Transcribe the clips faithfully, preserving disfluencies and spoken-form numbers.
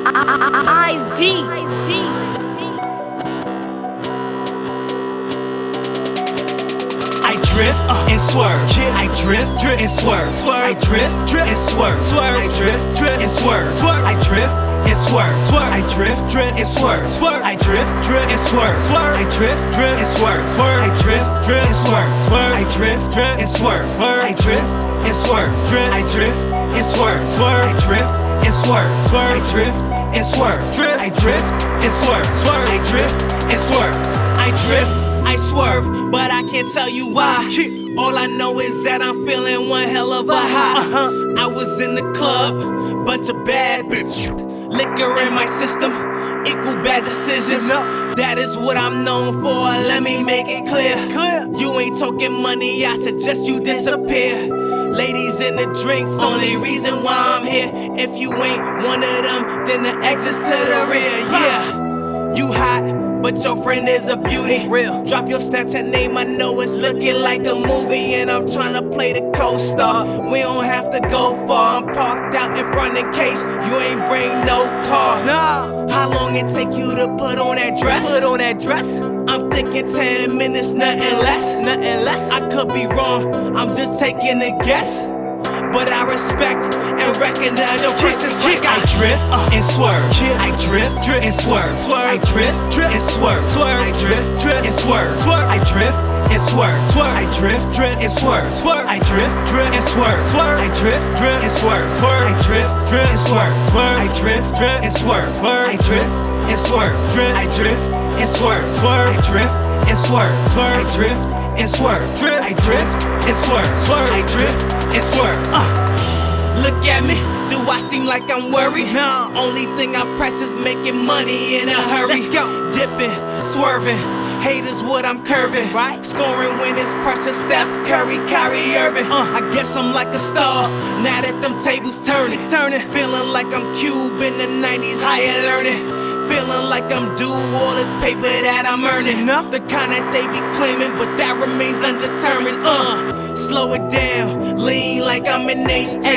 I V. I drift uh, and swerve. Yeah. I drift, drift and swerve. Swerve. I drift, drift and swerve. Swerve. I drift, drift and swerve. Swerve. I drift and swerve. Swerve. I drift, drift and swerve. Swerve. I drift, drift and swerve. Swerve. I drift, drift and swerve. Swerve. I drift, drift and swerve. Swerve. I drift, drift and swerve. Swerve. I drift and swerve. Drift. I drift and swerve. Swerve. I drift and swerve. Swerve. I drift and swerve. Drift. I drift and swerve. Swerve. I drift and swerve. I drift. I swerve, but I can't tell you why. All I know is that I'm feeling one hell of a high. Uh-huh. I was in the club, bunch of bad bitches. Liquor in my system, equal bad decisions. That is what I'm known for, let me make it clear. You ain't talking money, I suggest you disappear. Ladies in the drinks, only reason why I'm here. If you ain't one of them, then the exit's to the rear. Yeah, you hot, but your friend is a beauty. Real. Drop your Snapchat name, I know it's looking like a movie, and I'm tryna play the co-star. We don't have to go far, I'm parked out in front in case you ain't bring no car. Nah. How long it take you to put on that dress? Put on that dress. I'm thinking ten minutes, nothing less. Nothing less. I could be wrong, I'm just taking a guess. But I respect and recognize your prices like I drift uh, and swerve. I drift, drift and swerve. I drift, drift and swerve. I drift, drift and swerve. I drift and swerve. I drift, drift and swerve. I drift, drift and swerve. I drift, drift and swerve. I drift, drift and swerve. I drift, drift and swerve. I drift and swerve. I drift and swerve. I drift and swerve. I drift and swerve. I drift and swerve. I drift and swerve. Uh. Look at me, do I seem like I'm worried? No. Only thing I press is making money in a hurry. Let's go. Dipping, swerving, haters what I'm curving. Right. Scoring when it's pressure, Steph Curry, Kyrie Irving. Uh. I guess I'm like a star, now that them tables turning. Turning. Feeling like I'm Cube in the nineties, higher learning. Feeling like I'm due all this paper that I'm earning. No. The kind that they be claiming, but that remains undetermined. Uh, slow it down, lean like I'm in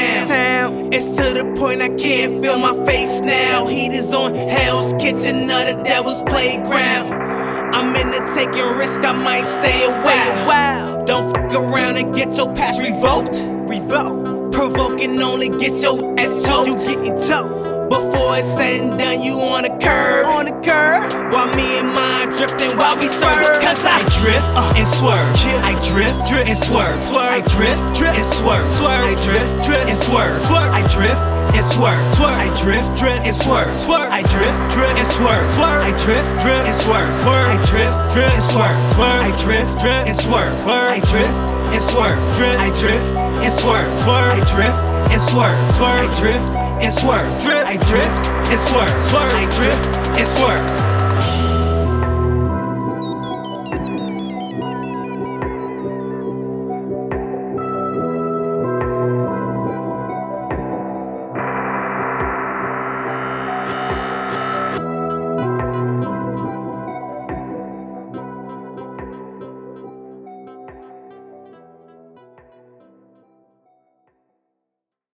H-Town. It's to the point I can't feel my face now. Heat is on Hell's Kitchen, of the devil's playground. I'm into taking risks, I might stay a while. Wow. Don't fuck around and get your past revoked. Revoked. Provoking only gets your ass choked. You getting choked. Before it's said and done, you on a curve. On a curve. While me and mine drifting while we swerve. Cause I drift uh, and swerve. I drift, drift and swerve. I drift, drift and swerve. I drift, drift and swerve. I drift and swerve. I drift, drift and swerve. I drift, drift and swerve. I drift, drift and swerve. I drift, drift and swerve. I drift, drift and swerve. I drift and swerve. I drift and swerve. I drift and swerve. I drift and swerve. I drift and swerve. I drift and swerve.